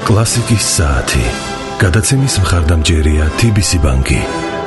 კლასიკის საათი. გადაცემის მხარდამჭერია TBC ბანკი.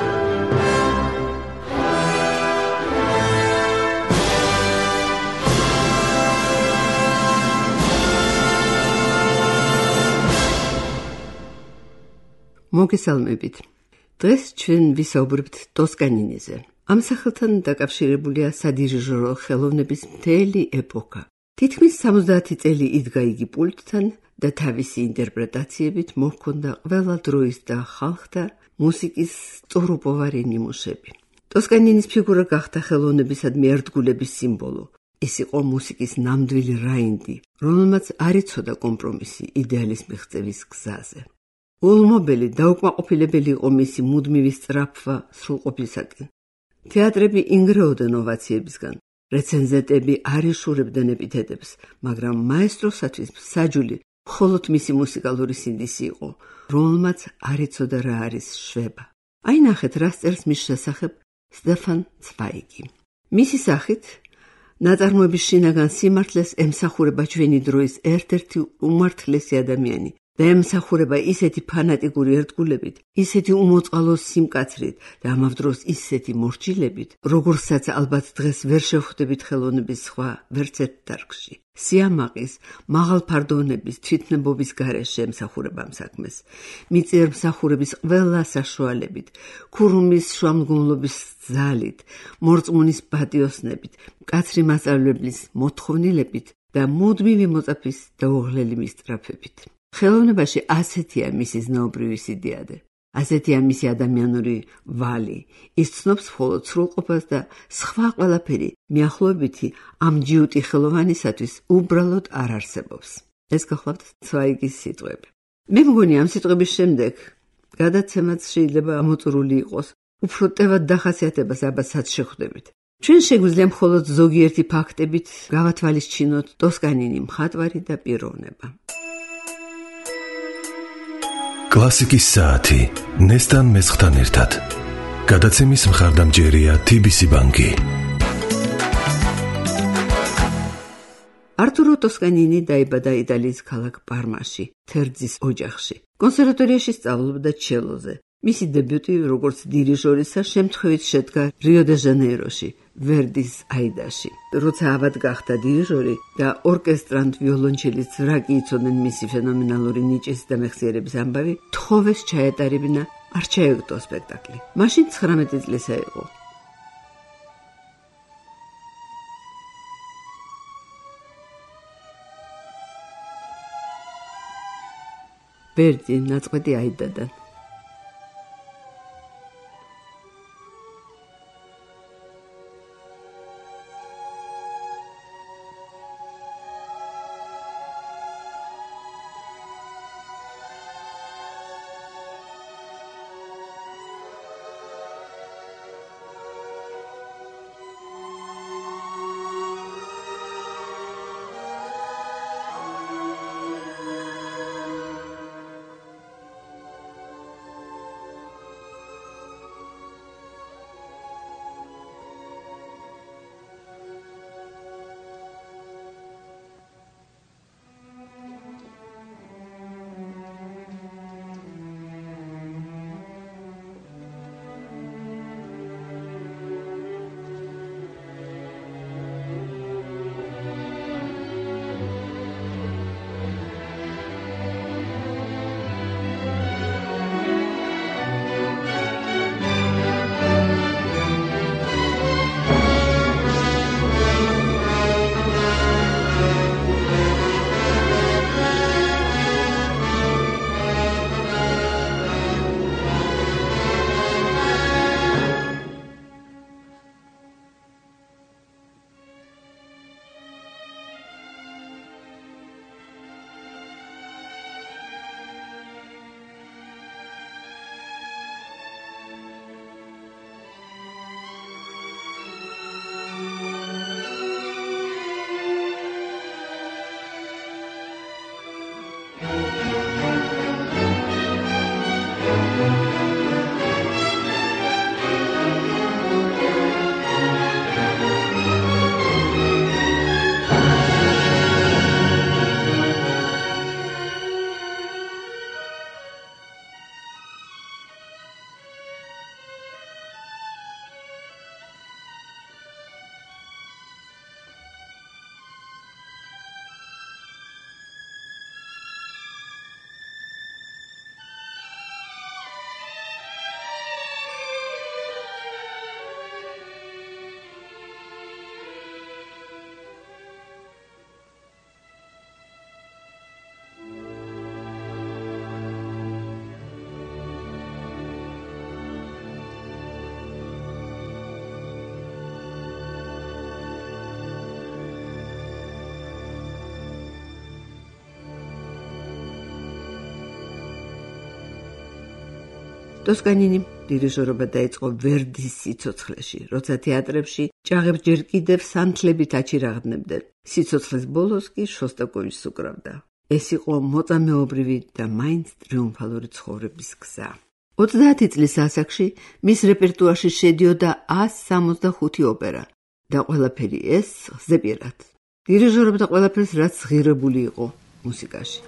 მოგესალმებით. დღეს ჩვენ ვისაუბრებთ ტოსკანინეზე. ამ სახელთან დაკავშირებულია სადირიჟორო ხელოვნების მთელი ეპოქა. თითქმის 70 წელი იდგა იგი პულტთან და თავისი ინტერპრეტაციებით მოჰქონდა ყველა დროის და ხალხთა მუსიკის სწორუპოვარი ნიმუშები. ტოსკანინის ფიგურა გახდა ხელოვნებისადმი ერთგულების სიმბოლო. ეს იყო მუსიკის ნამდვილი რაინდი, რომელმაც არ იცოდა კომპრომისი იდეალის მიღწევის გზაზე. ულმობელი დაუკმაყოფილებელი იყო მისი მუდმივი სწრაფვა სრულყოფისაკენ. თეატრები ინგრეოდნენ ოვაციებისგან, რეცენზენტები არ იშურებდნენ ეპითეტებს, მაგრამ მაესტროსათვის საჯული მხოლოდ მისი მუსიკალური სინდისი იყო, რომელმაც არ იცოდა რა არის შვება. აი ნახეთ, რა წერს მის შესახებ სტეფან ცვაიგი. მისი სახით ნაწარმოების შინაგან სიმართლეს ემსახურება ჩვენი დროის ერთ-ერთი უმართლესი ადამიანი და ემსახურება ისეთი ფანატიკური ერთგულებით, ისეთი უმოწყალო სიმკაცრით და ამავდროულად ისეთი მორჩილებით, როგორცაც ალბათ დღეს ვერ შევხვდებით ხელოვნების სხვა ვერცერთ დარგში. სიამაყის, მაღალფარდონების, თვითნებობის გარეშე ემსახურება ამ საქმეს. მიწიერ მსახურების ყველა საშუალებით, ქურუმის შუამდგომლობის ძალით, მორწმუნის პატიოსნებით, მკაცრი მასწავლებლის მოთხოვნილებით და მუდმივი მოწაფის დაუღლელი მისწრაფებით. ხელოვნებაში ასეთია მისი ზნეობრივი სიდიადე, ასეთია მისი ადამიანური ვალი. ის ცნობს მხოლოდ სრულყოფას და სხვა ყველაფერი მიახლოებითი ამ ჯიუტი ხელოვანისათვის უბრალოდ არ არსებობს. ეს გახლავთ ცვაიგის სიტყვები. მე მგონი ამ სიტყვების შემდეგ გადაცემაც შეიძლება ამოწურული იყოს. უფრო ტევად დახასიათებას აბასაც შეხვდებით. ჩვენ შეგვიძლია მხოლოდ ზოგიერთი ფაქტებით გავათვალისწინოთ ტოსკანინი მხატვარი და პიროვნება. კლასიკის საათი. ნესტან მესხთან ერთად. გადაცემის მხარდამჭერია TBC ბანკი. არტურო ტოსკანინი დაიბადა იტალიის ქალაქ პარმაში, თერძის ოჯახში. კონსერვატორიაში სწავლობდა ჩელოზე. მისი დებიუტი როგორც დირიჟორისა შემთხვევით შედგა რიო-დე-ჟანეიროში, ვერდის აიდაში. როცა ავად გახდა დირიჟორი და ორკესტრანტ ვიოლონჩელის რაკი იცოდნენ მისი ფენომენალური ნიჭის და მეხსიერების ამბავი, თხოვეს ჩაეტარებინა, არ ჩაეგდო სპექტაკლი. მაშინ 19 წლისა იყო. ვერდი ნაწყვეტი აიდადან. ტოსკანინი დირიჟორობა დაიწყო ვერდის სიცოცხლეში, როცა თეატრებში ჭაღებს ჯერ კიდევ სანთლებით აჩირაღდნენ. სიცოცხლის ბოლოს კი შოსტაკოვიჩს უკრავდა. ეს იყო მოწამეობრივი და მაინც ტრიუმფალური ცხოვრების გზა. 30 წლის ასაკში მის რეპერტუარში შედიოდა 165 ოპერა და ყველაფერი ეს ღზეპირად. დირიჟორობდა ყველაფერს, რაც ღირებული იყო მუსიკაში.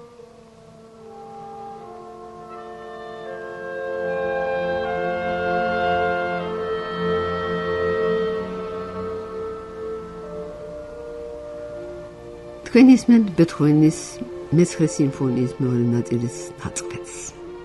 თქვენ ისმენთ ბეთჰოვენის მე-9 სიმფონიის მეორე ნაწილის ნაწყვეტს.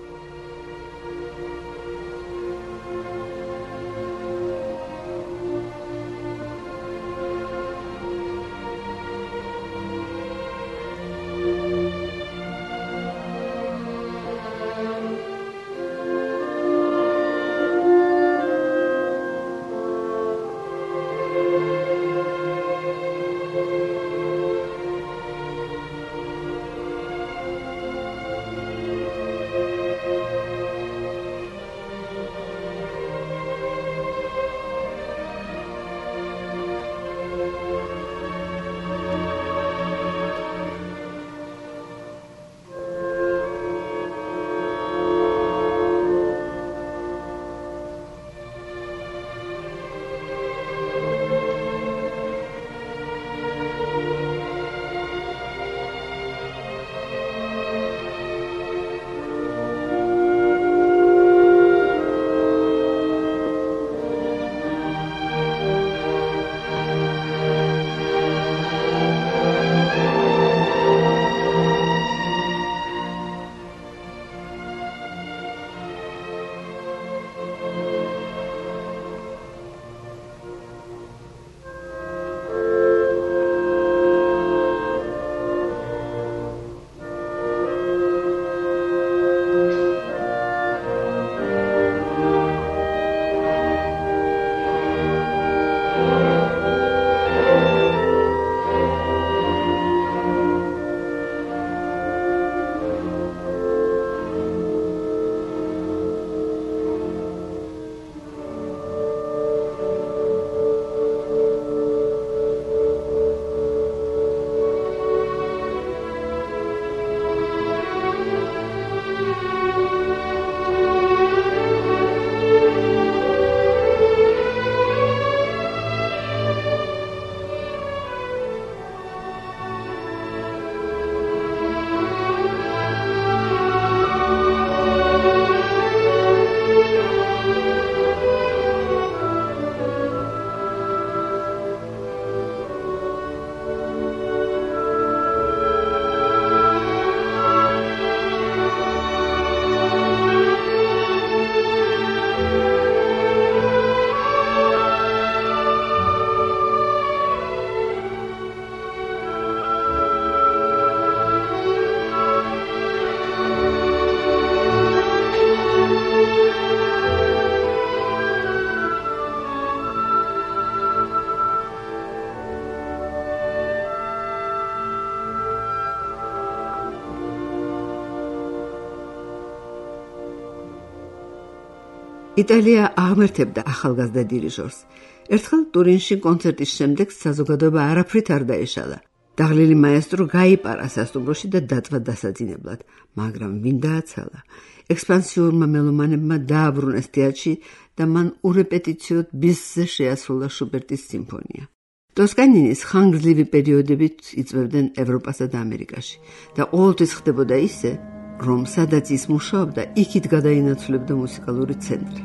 იტალია აღმერთებდა ახალგაზრდა დირიჟორს. ერთხელ ტურინში კონცერტის შემდეგ საზოგადოება არაფრით არ დაეშალა. დაღლილი მაესტრო გაიპარა სასტუმროში და დაწვა დასაძინებლად, მაგრამ ვინ დააცალა? ექსპანსიურმა მელომანებმა დააბრუნეს თეატრში და მან ურეპეტიციოდ ბისზე შეასრულა შუბერტის სიმფონია. ტოსკანინის ხანგრძლივი პერიოდებით იწვევდნენ ევროპასა და ამერიკაში და ყოველთვის ხდებოდა ისე, რომ სადაც ის მუშაობდა, იქით გადაინაცვლებდა მუსიკალური ცენტრი.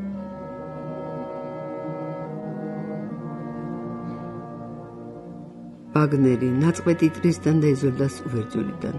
ვაგნერი ნაწყვეტი ტრისტან და იზოლდას უვერძულიდან.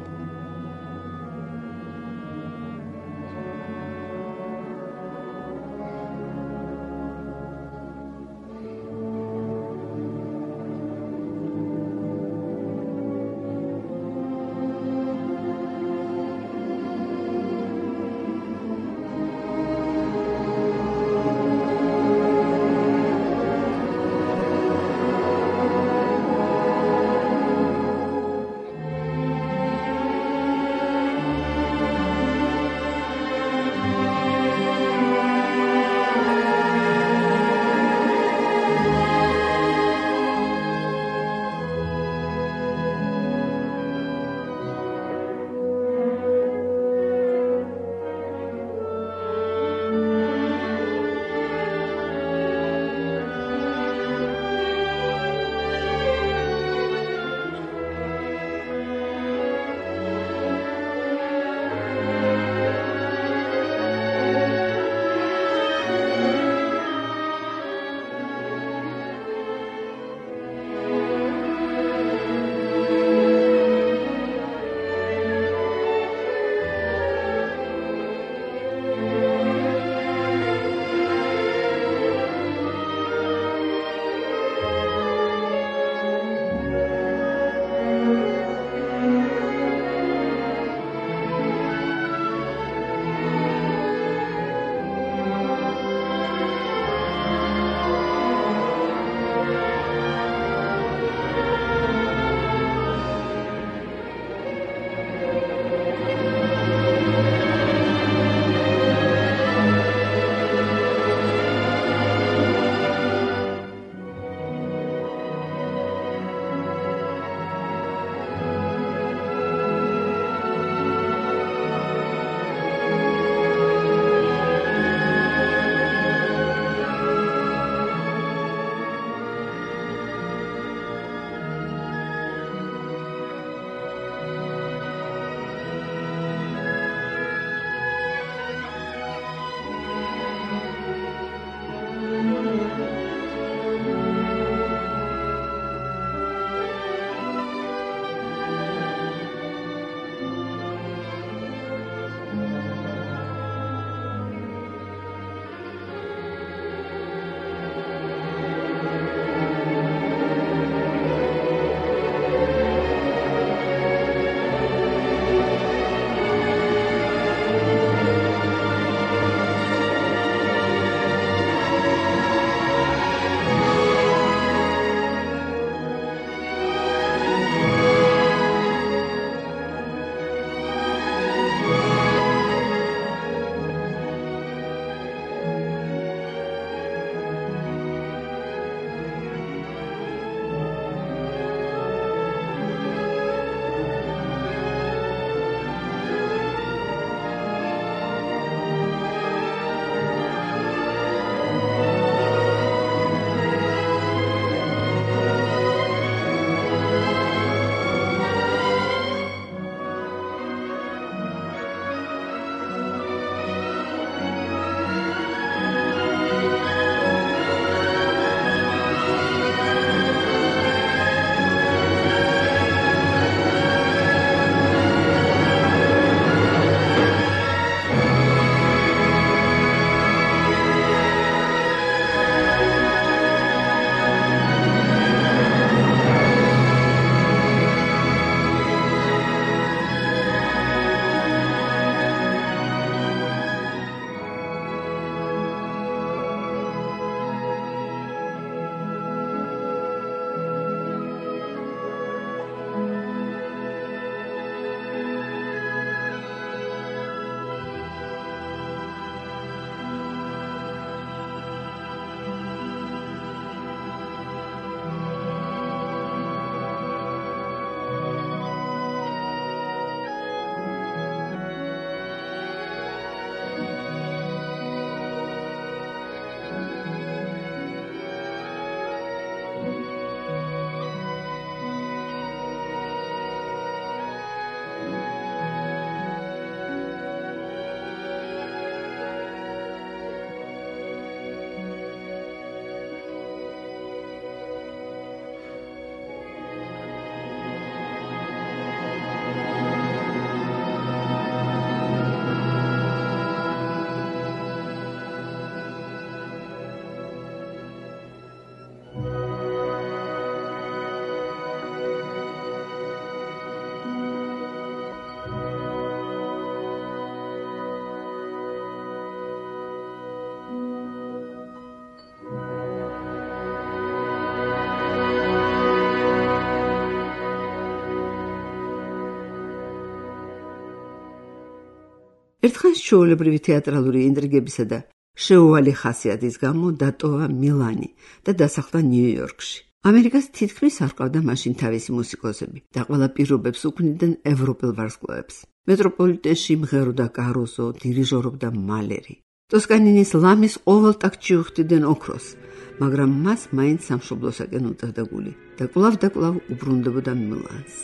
ერთხანს ჩვეულებრივი თეატრალური ინტრიგებისა და შეუვალი ხასიათის გამო დატოვა მილანი და დასახლდა ნიუ-იორკში. ამერიკას თითქმის არ ჰყავდა მაშინ თავისი მუსიკოსები და ყველა პირობებს უქმნიდნენ ევროპელ ვარსკვლავებს. მეტროპოლიტენში მღეროდა კარუზო, დირიჟორობდა მალერი. ტოსკანინის ლამის ყოველ ტაქტში უხდიდნენ ოქროს, მაგრამ მას მაინც სამშობლოსაკენ უწევდა გული და კვლავ უბრუნდებოდა მილანს.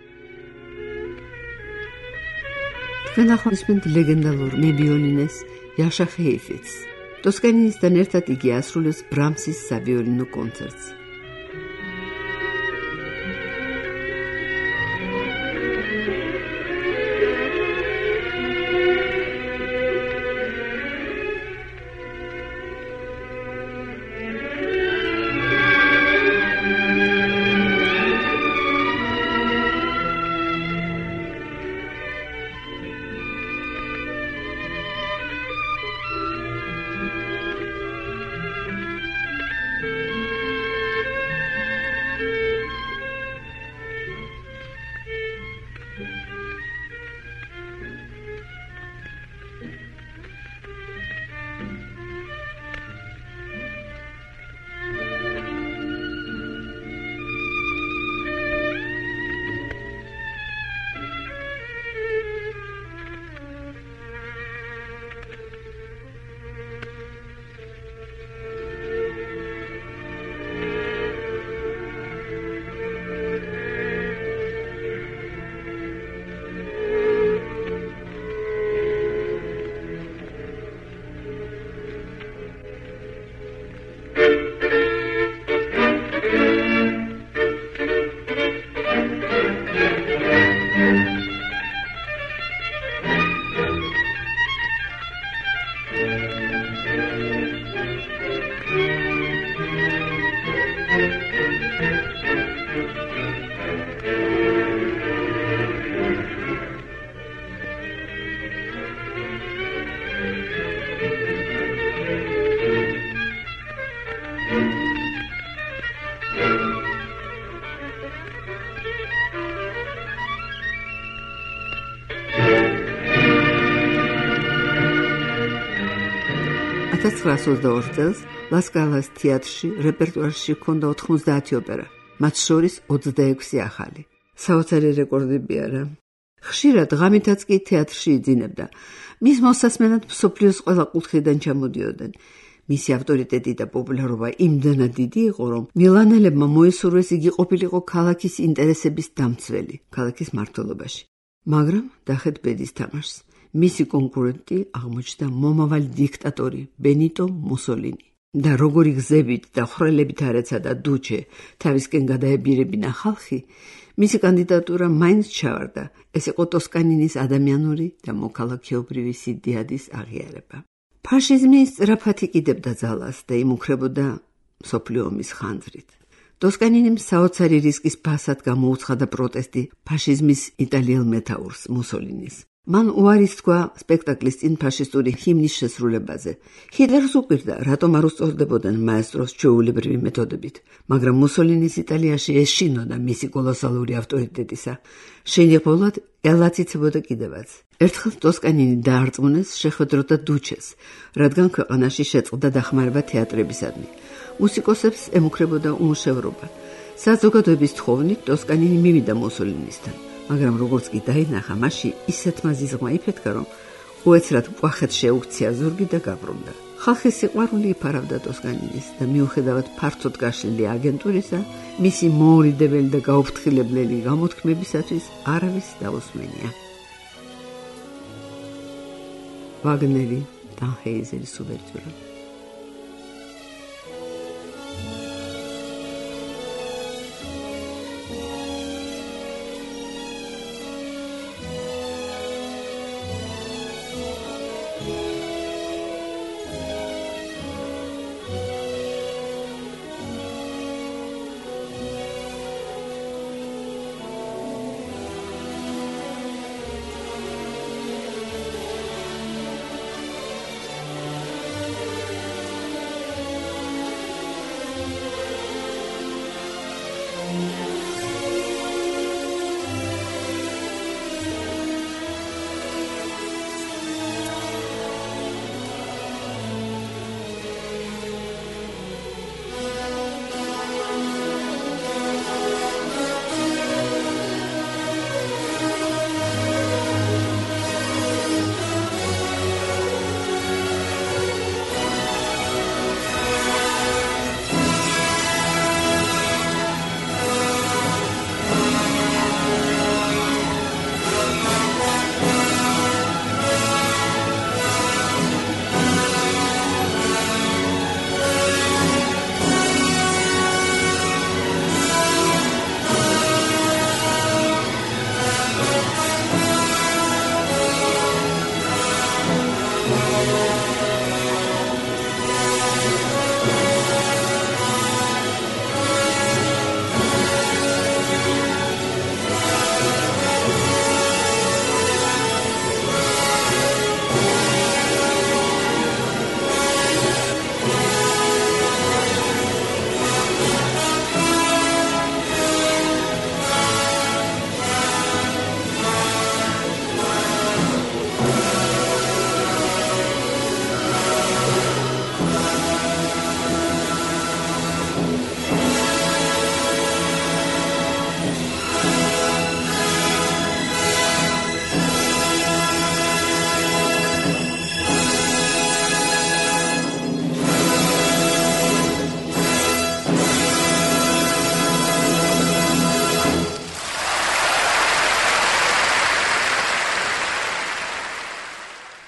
თქვენ ახლა ისმენთ ლეგენდალურ მევიოლინეს იაშა ჰეიფეცს. ტოსკანინისთან ერთად იგი ასრულებს ბრამსის სავიოლინო კონცერტს. წელს ლასკალას თეატრში რეპერტუარში ჰქონდა 90 ოპერა, მათ შორის 26 ახალი. საოცარი რეკორდები არა. ხშირად ღამითაც კი თეატრში იძინებდა. მის მოსასმენად მსოფლიოს ყველა კუთხიდან ჩამოდიოდნენ. მისი ავტორიტეტი და პოპულარობა იმდენად დიდი იყო, რომ მილანელებმა მოისურვეს იგი ყოფილიყო ქალაქის ინტერესების დამცველი, ქალაქის მმართველობაში. მაგრამ დახეთ ბედის თამაშს. მისი კონკურენტი აღმოჩნდა მომავალი დიქტატორი ბენიტო მუსოლინი. და როგორი გზებით და ხრელებით არეცადა დუჩე თავისკენ გადაებირებინა ხალხი, მისი კანდიდატურა მაინც ჩავარდა. ეს იყო ტოსკანინის ადამიანური და მოქალაქეობრივი სიდიადის აღიარება. ფაშიზმი სწრაფად იკიდებდა ძალას და იმუქრებოდა მსოფლიო ომის ხანძრით. ტოსკანინიმ საოცარი რისკის ფასად გამოუცხადა პროტესტი ფაშიზმის იტალიელ მეთაურს მუსოლინის. მან უარის თქვა სპექტაკლის წინ ფაშისტური ჰიმნის შესრულებაზე. ჰიტლერს უყვირდა, რატომ არ უსწორდებოდნენ მაესტროს ჩვეულებრივი მეთოდებით, მაგრამ მუსოლინის იტალიაში ეშინოდა მისი კოლოსალური ავტორიტეტისა. შეინახულად ელაციცებოდა კიდევაც. ერთხელ ტოსკანინი დაარწმუნეს შეხვედროდა დუჩეს, რადგან ქვეყანაში შეწყდა დახმარება თეატრებისადმი. მუსიკოსებს ემუქრებოდა უმუშევრობა. საზოგადოების თხოვნით ტოსკანინი მივიდა მუსოლინისთან. მაგრამ როგორც კი დაინახა, მასში ისეთმა ზიზღმა იფეთქა, რომ უეცრად ყვახეთ შეუქცია ზურგი და გაბრუნდა. ხალხის სიყვარული იფარავდა ტოსკანინის და მიუხედავად ფართოდ გაშლილი აგენტურისა, მისი მოურიდებელი და გაუფრთხილებელი გამოთქმებისათვის არავის დაუსმენია. ვაგნერი, ტანჰეიზერის უბერტურა.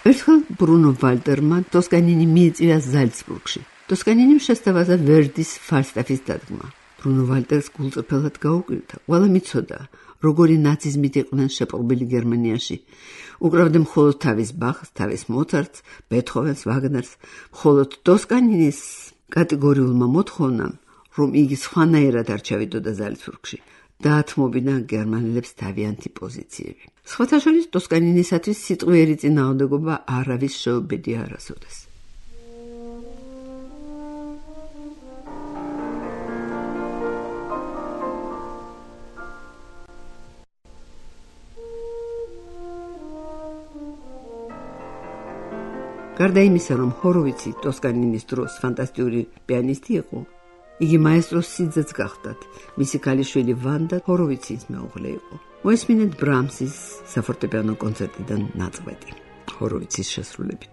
ერთხელ ბრუნო ვალტერმა ტოსკანინი მიიწვია ზალცბურგში. ტოსკანინიმ შესთავაზა ვერდის ფალსტაფის დადგმა. ბრუნო ვალტერს გულწრფელად გაუკვირდა. ყველა მიცოდა, როგორი ნაციზმით იყვნენ შეპყრობილი გერმანიაში. უკრავდნენ მხოლოდ თავის ბახს, თავის მოცარტს, ბეთჰოვენს, ვაგნერს, მხოლოდ ტოსკანინის კატეგორიულმა მოთხოვნამ, რომ იგი სხვანაირად არ ჩავიდოდა ზალცბურგში, დაათმობინა გერმანელებს თავიანთი პოზიციები. სხვათა შორის ტოსკანინისათვის სიტყვიერი წინააღმდეგობა არავის შეუბედია არასოდეს. გარდა იმისა, რომ ჰოროვიცი ტოსკანინის დროს ფანტასტიკური პიანისტი იყო, იგი მაესტროს სიძეც გახდათ. მისი ქალიშვილი ვანდა ჰოროვიცის მეუღლე იყო. მოესმინეთ ბრამსის საფორტეპიანო კონცერტიდან ნაწყვეტი ჰოროვიცის შესრულებით.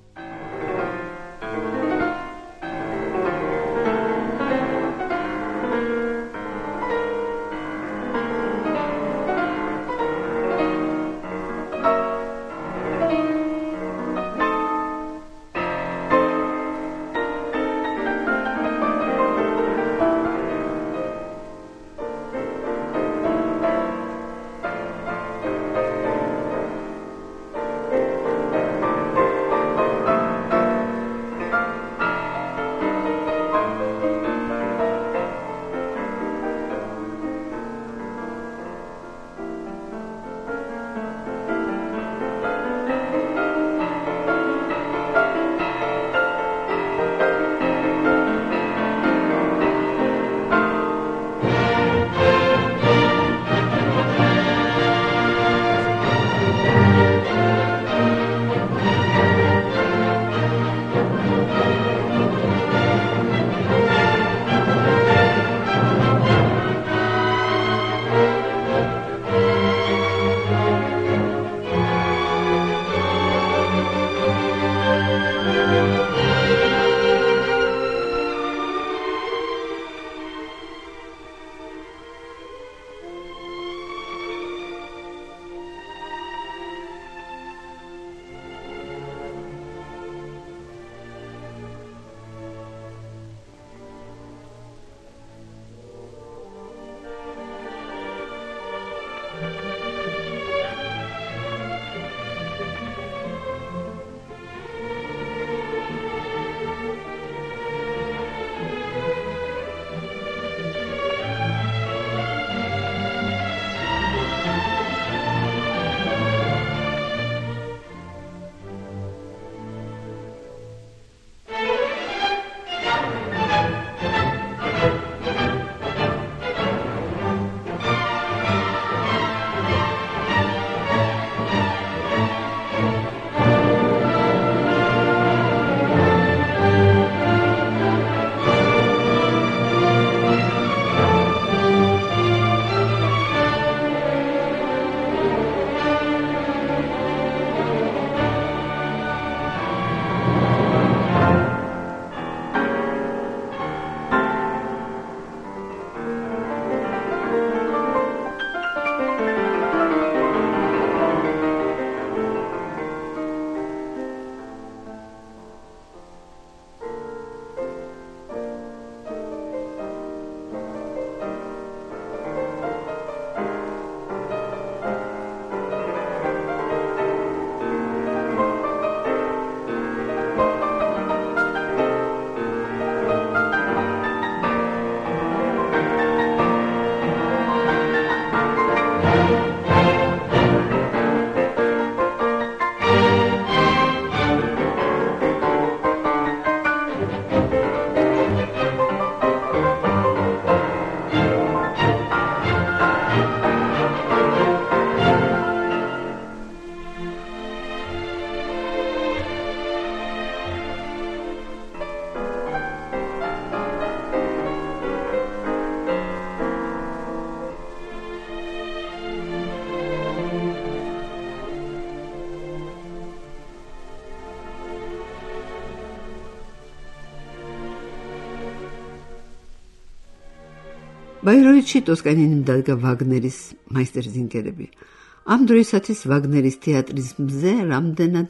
ბაიროვიჩი ტოსკანინიმ დადგა ვაგნერის მაისტერზინგერები. ამ დროისათვის ვაგნერის თეატრის მზე რამდენადმე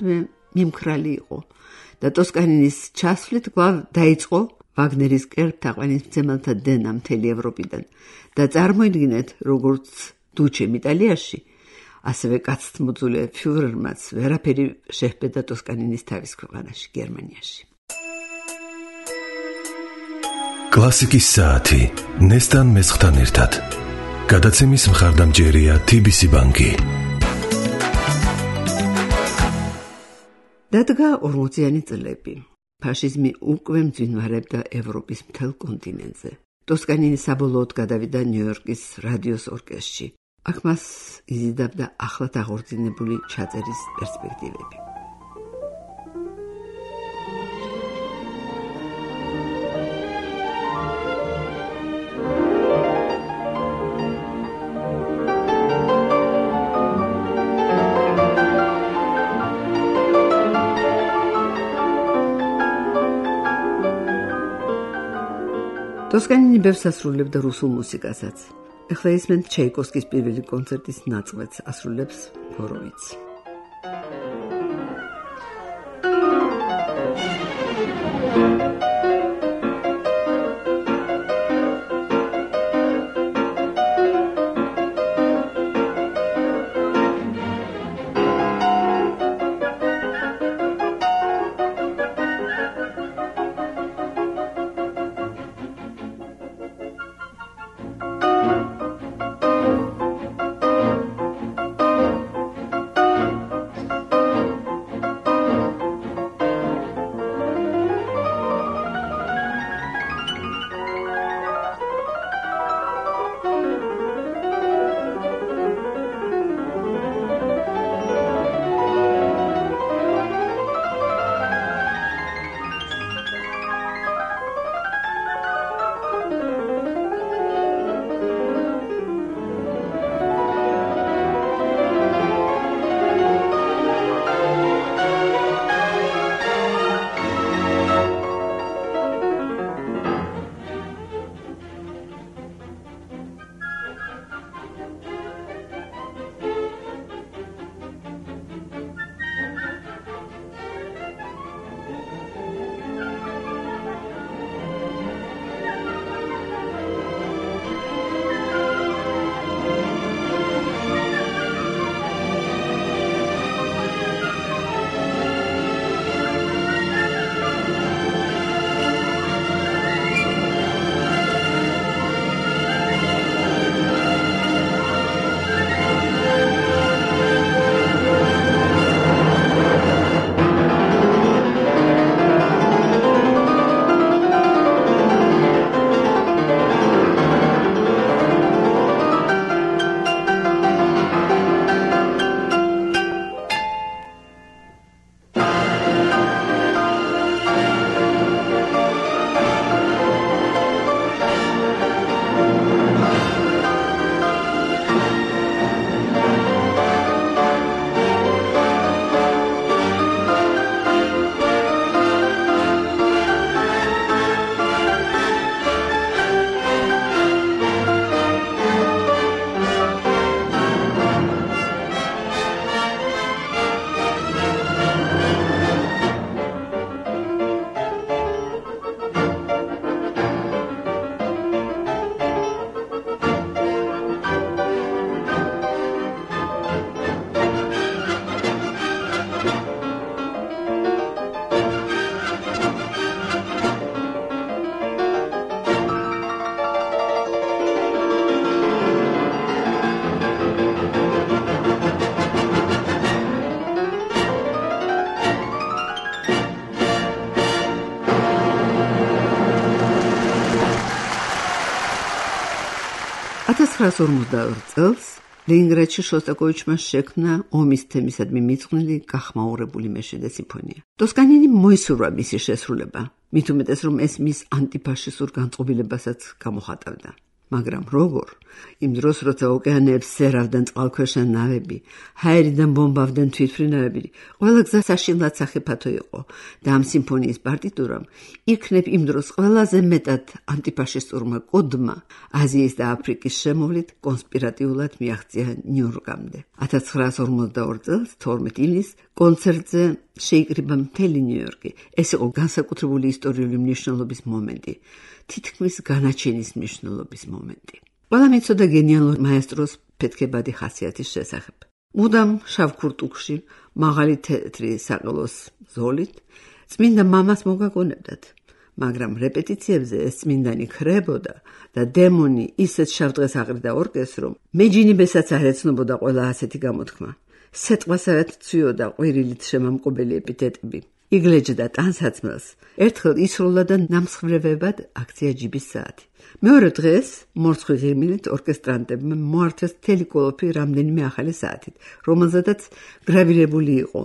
მიმხრალი იყო და ტოსკანინის ჩასვლით კვლავ დაიწყო ვაგნერის კერპთაყვანისმცემელთა დენა მთელი ევროპიდან და წარმოიდგინეთ, როგორც დუჩემ იტალიაში, ასევე კაცთმოძულე ფიურერმაც ვერაფერი შეჰბედა ტოსკანინის თავის ქვეყანაში, გერმანიაში. კლასიკის საათი ნესტან მესხთან ერთად. გადაცემის მხარდამჭერია TBC ბანკი. დადგა 40-იანი წლები. ფაშიზმი უკვე მძვინვარებდა ევროპის მთელ კონტინენტზე. ტოსკანინი საბოლოოდ გადავიდა ნიუ-იორკის რადიოს ორკესტრში. აქ მას იზიდავდა ახლად აღორძინებული ჩაწერის პერსპექტივები. ტოსკანინი ბევრს ასრულებდა რუსულ მუსიკასაც. ეხლა ისმენთ ჩაიკოვსკის პირველი კონცერტის ნაწყვეტს ასრულებს ჰოროვიც. წელს ლენინგრადში შოსტაკოვიჩმა შექმნა ომის თემისადმი მიძღვნილი გახმაურებული მეშვიდე სიმფონია. ტოსკანინი მოისურვა მისი შესრულება, მით უმეტეს რომ ეს მის ანტიფაშისტურ განწყობილებასაც გამოხატავდა. მაგრამ როგორ? იმ დროს, როცა ოკეანეებს სერავდნენ წყალქვეშა ნავები, ჰაერიდან ბომბავდნენ თვითმფრინავები, ყველა გზა საშინლად სახიფათო იყო და ამ სიმფონიის პარტიტურამ იქნებ იმ დროს ყველაზე მეტად ანტიფაშისტურმა კოდმა აზიის და აფრიკის შემოვლით კონსპირატიულად მიაღწია ნიუ-იორკამდე. 1942 წელს 12 ივნისს კონცერტზე შეიკრიბა მთელი ნიუ-იორკი. ეს იყო განსაკუთრებული ისტორიული მნიშვნელობის მომენტი, თითქმის განაჩენის მნიშვნელობის მომენტი. ყველა მიცოდა გენიალურ მაესტროს ფეთქებადი ხასიათის შესახებ. მუდამ შავ ქურთუკში, მაღალი თეთრი საყელოს ზოლით, წმინდა მამას მოგაგონებდათ. მაგრამ რეპეტიციებზე ეს წმინდანი ქრებოდა და დემონი ისეთ შავ დღეს აყრიდა ორკესტრს, რომ მეჯინიბესაც არ ეცნობოდა ყველა ასეთი გამოთქმა. სეტყვასავით ცვიოდა ყვირილით შემამკობელი ეპითეტები. იგლეჯდა ტანსაცმელს. ერთხელ ისროლა და ნამსხვრევებად აქცია ჯიბის საათი. მეორე დღეს მორცხვი ღიმილით ორკესტრანტებმა მოართვეს მთელი კოლოფი რამდენიმე ახალი საათით, რომელზედაც გრავირებული იყო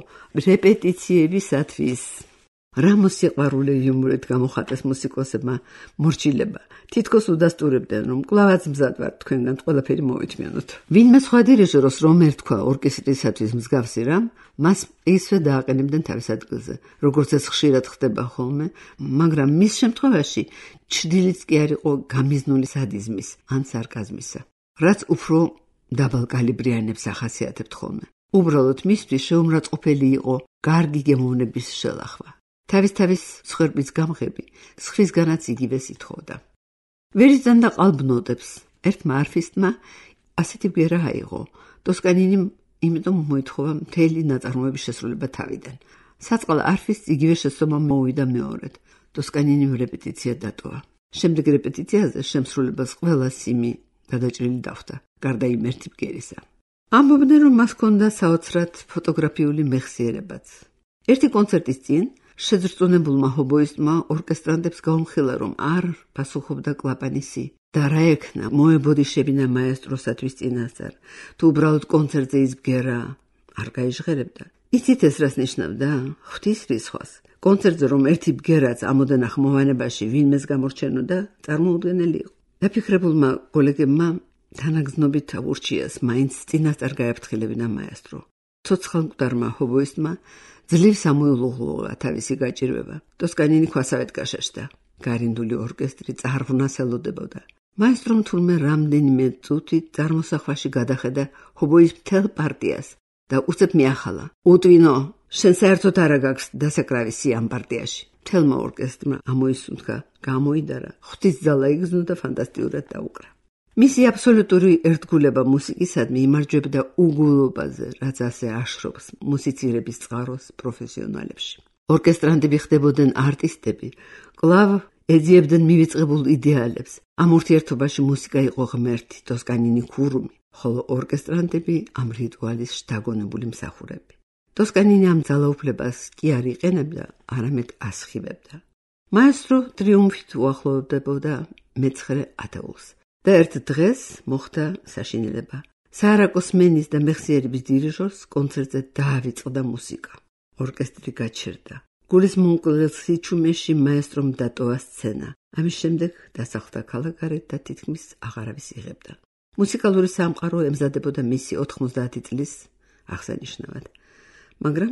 რეპეტიციებისათვის. რა მოსიყვარულე იუმორით გამოხატეს მუსიკოსებმა მორჩილება. თითქოს უდასტურებდნენ, რომ კლავაც მზად ვართ თქვენგან ყველაფერი მოვითმიანოთ. ვინმე სხვა დირიჟორს რომ ერთქვა ორკესტრისათვის მსგავსი რამ, მას ისე დააყენებდნენ თავის ადგილზე, როგორც ეს ხშირად ხდება ხოლმე, მაგრამ მის შემთხვევაში ჩრდილიც კი არ იყო გამიზნული სადიზმის ან სარკაზმისა, რაც უფრო დაბალკალიბრიანებს ახასიათებთ ხოლმე. უბრალოდ მისთვის შეუმრაცხყოფელი იყო კარგი გემოვნების შელახვა. თავის სხვერპის გამღები სხვისგანაც იგივეს ითხოვდა. ვერისთან და ყალბნოდებს ერთმა არფისტმა ასეთი ბგერა აიღო. ტოსკანინიმ იმიტომ მოითხოვა მთელი ნაწარმოების შესრულება თავიდან. საწყალ არფისტს იგივე შესწომა მოუვიდა მეორედ. ტოსკანინიმ რეპეტიცია დატოვა. შემდეგ რეპეტიციაზე შემსრულებელს ყველა სიმი გადაჭრილი დახვდა, გარდა იმ ერთი ბგერისა. ამბობდნენ, რომ მას ჰქონდა საოცრად ფოტოგრაფიული მეხსიერებაც. ერთი კონცერტის წინ შეძრწუნებულმა ჰობოისტმა ორკესტრანტებს გაუმხილა, რომ არ პასუხობდა კლაპანისი და რა ექნა მოებოდიშებინა მაესტროსათვის წინასწარ, თუ უბრალოდ კონცერტზე ის ბგერა არ გაიჟღერებდა. იცით ეს რას ნიშნავდა? ღვთის რისხვას. კონცერტზე რომ ერთი ბგერაც ამოდან ახმოვანებაში ვინმეს გამორჩენოდა, წარმოუდგენელი იყო. დაფიქრებულმა კოლეგებმა თანაგზნობით ურჩიას მაინც წინასწარ გაეფრთხილებინა მაესტრო. ცოცხალმკვდარმა ჰობოისტმა ძლივს ამოილუღლუღლა თავისი გაჭირვება. ტოსკანინი ქვასავეთ გაშაშდა. გარინდული ორკესტრი წარღვნას ელოდებოდა. მაესტრომ თურმე რამდენიმე წუთით წარმოსახვაში გადახედა ჰობოის მთელ პარტიას და უცებ მიახალა. უტვინო, შენ საერთოდ არა გაქვს დასაკრავისი ამ პარტიაში. მთელმა ორკესტრმა ამოისუნთქა, გამოიდარა, ღვთისძალა იგზნო და ფანტასტიურად დაუკრა. მისი აბსოლუტური ერთგულება მუსიკისადმი იმარჯვებდა უგულობაზე, რაც ასე აშრობს მუსიცირების წყაროს პროფესიონალებში. ორკესტრანტები ხდებოდნენ არტისტები, კლავ ეძიებდნენ მივიწყებულ იდეალებს. ამ ურთიერთობაში მუსიკა იყო ღმერთი, ტოსკანინი ქურუმი, ხოლო ორკესტრანტები ამ რიტუალის შთაგონებული მსახურები. ტოსკანინი ამ ძალაუფლებას კი არ იყენებდა, არამედ ასხივებდა. მაესტრო ტრიუმფით უახლოვდებოდა მეცხრე ათეულს. და ერთ დღეს მოხდა საშინელება. საარაკოს მენის და მეხსიერების დირიჟორს კონცერტზე დაავიწყდა მუსიკა. ორკესტრი გაჩერდა. გულის მომკლელ სიჩუმეში მაესტრომ დატოვა სცენა. ამის შემდეგ დასახლდა ქალაქგარეთ და თითქმის აღარავის იღებდა. მუსიკალური სამყარო ემზადებოდა მისი 90 წლის აღსანიშნავად. მაგრამ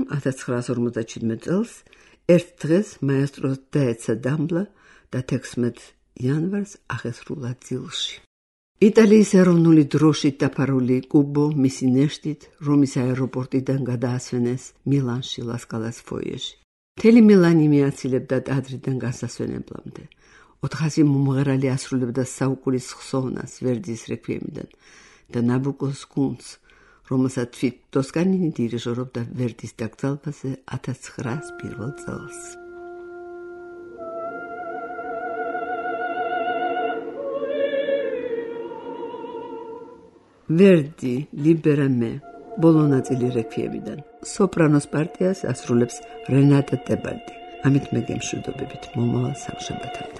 1957 წელს ერთ დღეს მაესტროს დაეცა დამბლა და 16 იანვარს აღესრულა ძილში. იტალიის ეროვნული დროშით დაფარული კუბო მისი ნეშტით რომის აეროპორტიდან გადაასვენეს მილანში ლასკალას ფოიეში. მთელი მილანი მიაცილებდა ტაძრიდან გასასვენებლამდე. 400 მომღერალი ასრულებდა საუკუნის ხსოვნას ვერდის რეკვიემიდან და ნაბუკოს გუნდს, რომელსაც თვით ტოსკანინი დირიჟორობდა ვერდის დაკრძალვაზე 1901 წელს. ვერდი, ლიბერა მე, ბოლო ნაწილი რეკვიემიდან. სოპრანოს პარტიას ასრულებს რენატა ტებალდი. ამით მე გემშვიდობებით მომავალ სამშაბათამდე.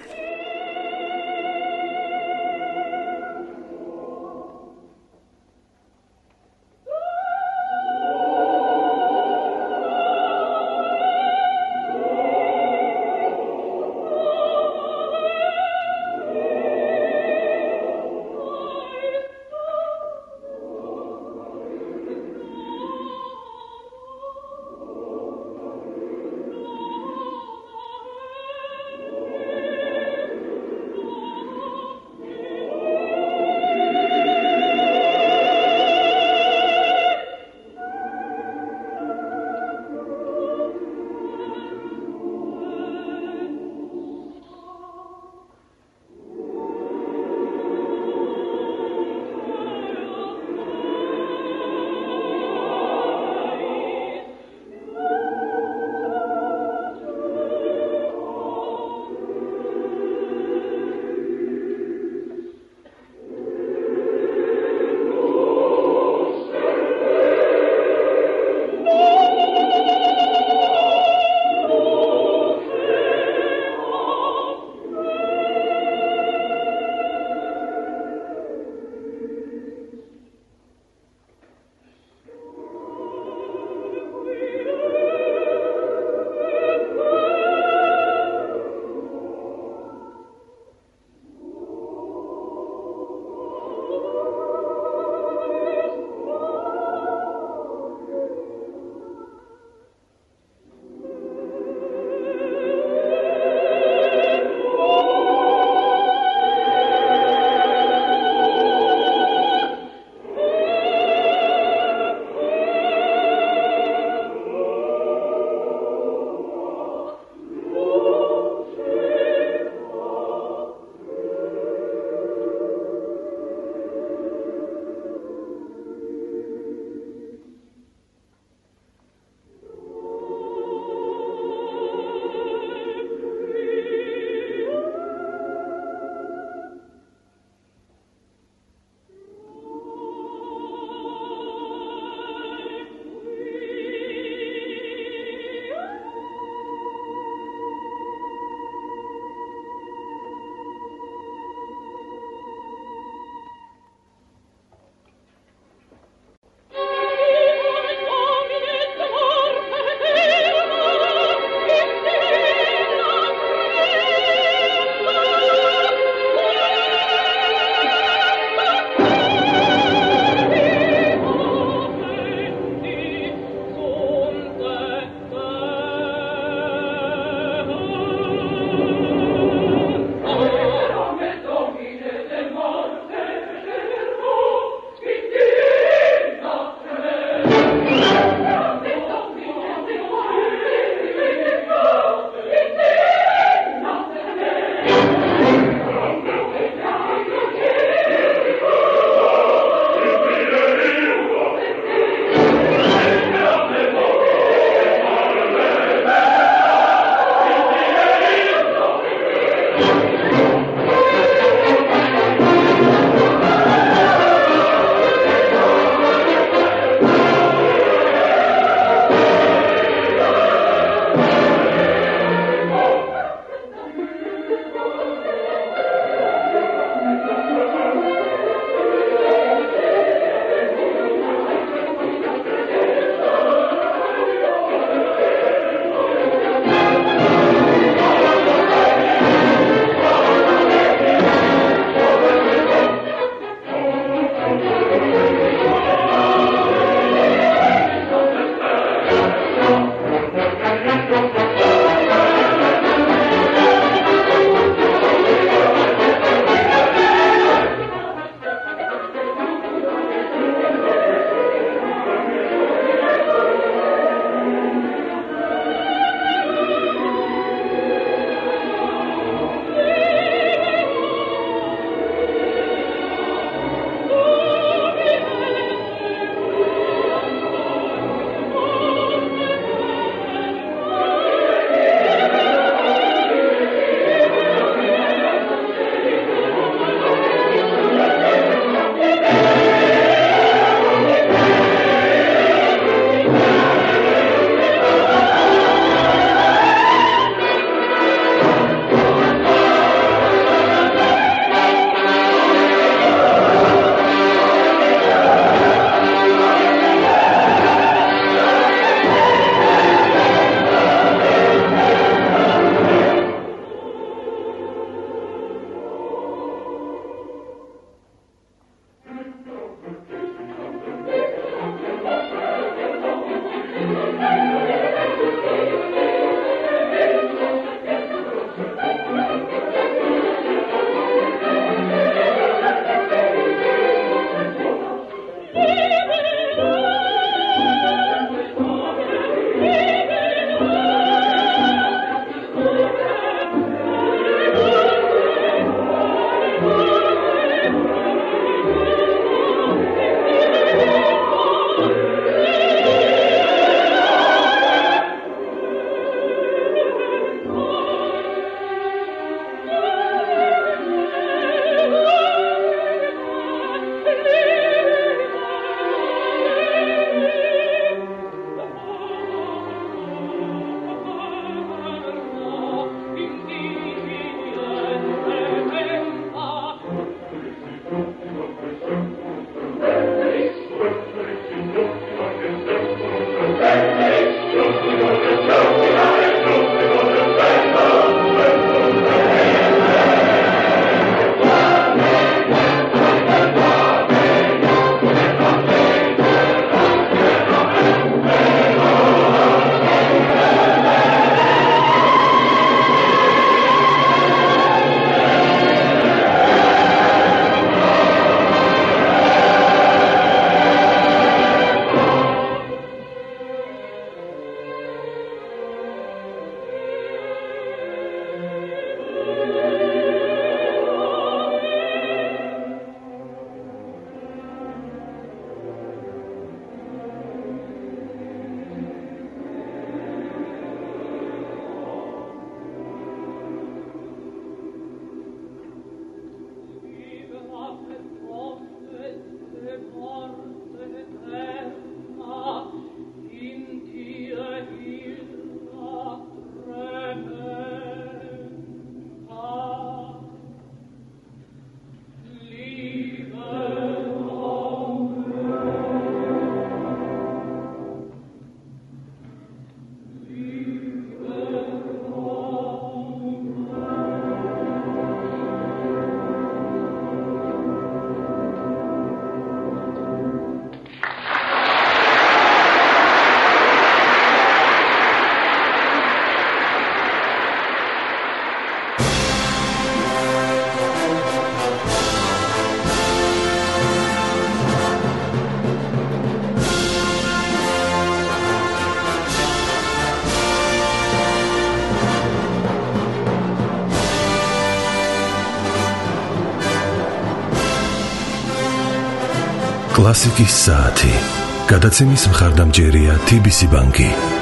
კლასიკის საათი. გადაცემის მხარდამჭერია TBC ბანკი.